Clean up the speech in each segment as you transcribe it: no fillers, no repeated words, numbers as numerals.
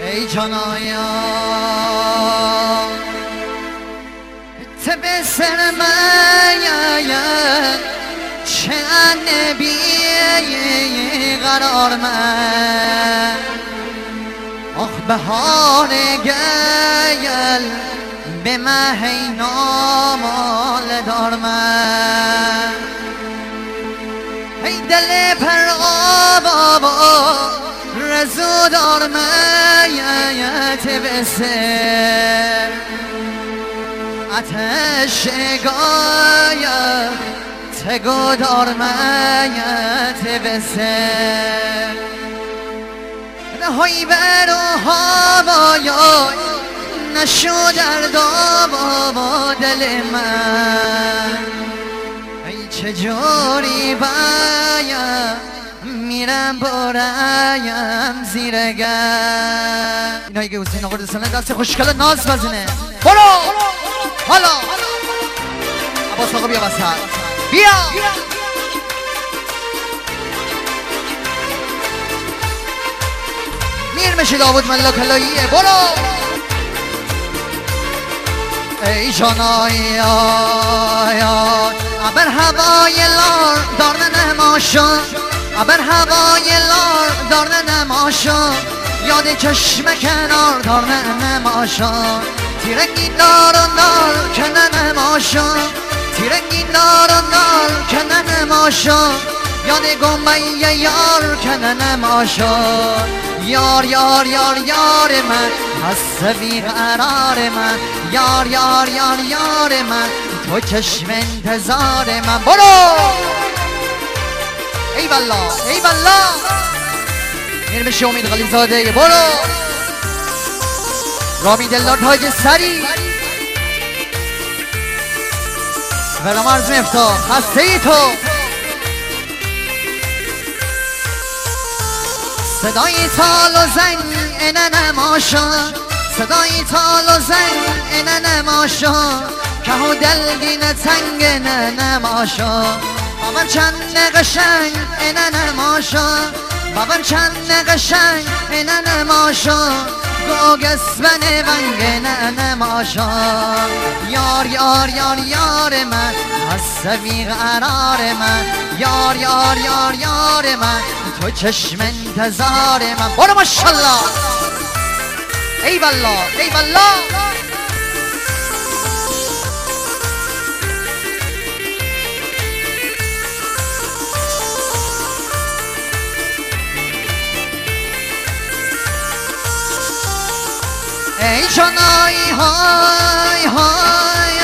ای جانایا تب سر من چه نبی قرار من آخ بهار گل به مهی نامال دار من ای دل پر آبا رزو دار من تبسر آتش گایا تگو دار من تبسر های بر و هوایا نشو در بابا دل من ای چجوری باید میرم برایم زیر گرد اینایی که حسین آقا رسانه دست خوشگل ناز بزنه برو حالا عباس آقا بیا وسط بیا میر میشه داود ملا کلاییه برو ای جانای ابر هوای لار دارن نماشا ابر هوای لار دارن نماشا یاد چشم کنار دارن نماشا تیرنگی دارن دار کنن نماشا تیرنگی دارن دار کنن نماشا یاد گنبه یار کنن نماشا یار یار یار یار من هست بی قرار من یار یار یار یار من تو چشم انتظار من برو ای والله ای والله میر بشه امید غلی زاده برو رامی دلدار تاج سری ولام عرض مفتاح هسته ای تو صدای تال و زنگ اینه نماشا صدای تال و زنگ اینه نماشا که ها دلگین تنگ نه نماشا بابم چند قشنگ اینه نماشا بابم چند قشنگ اینه نماشا گوگس بنه ونگ نه نماشا یار یار یار یار من هست بی قرار من یار یار یار یار من تو چشم انتظار من برو ماشالله ای والله ای والله ای جانایی های های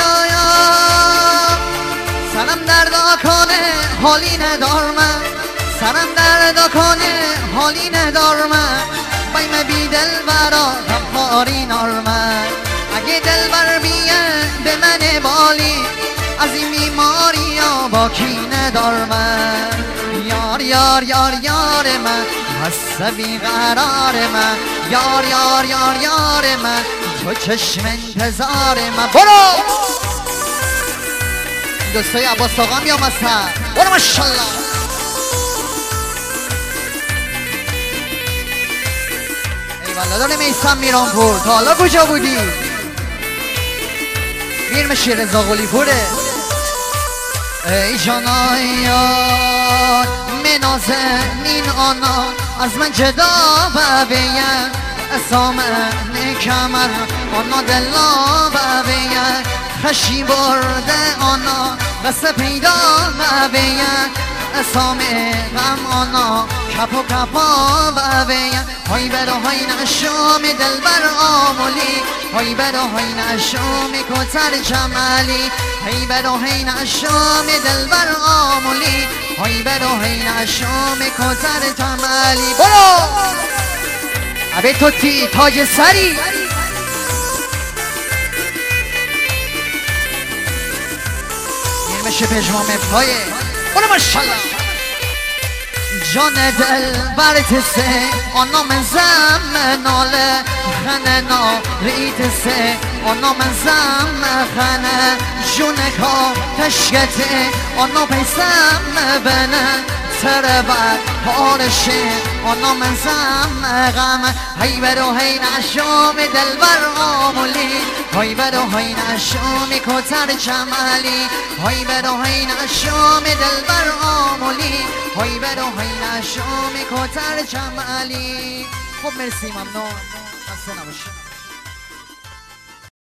سرم دردا کنه حالی ندار من سرم دردا کنه حالی ندار من بایم بی دل برا غمخواری نارمن اگه دل بر بیه به من بالی از این بیماری ها باکی ندار من یار یار یار یار من هست بی قرار من یار یار یار یار من تو چشم انتظار من برو دوستای عباس آقا هم بیام از سر برو ماشالله ای والله داره میسم میرانپور تا حالا کجا بودی؟ میر میشه رضا قلی پوره ای جانایان منازنین آنا از من جدا ببین اسامن کمر آنا دلا ببین خشی برده آنا بس پیدا ببین اسام غم آنا کپ و کپا ببین های برا های نشام دل بر آمولی های برا های نشام کتر جمالی های برا های نشام دل بر آمولی های برا های نشام کتر جمالی برو ابی توتی تاج سری میشه پژمان مفتایه برو ماشالله جان دل برتسه آنام زم ناله خنه ناریت سه آنام زم خنه جونه کا تشکته آنا پیسم بنه سر بعد پارشه آنا من زمغم هی برو هی نشام دلبر آمولی هی برو هی نشام کتر جمالی هی برو هی نشام دلبر آمولی هی برو هی نشام کتر جمالی. خب مرسی ممنون خسته نباشید.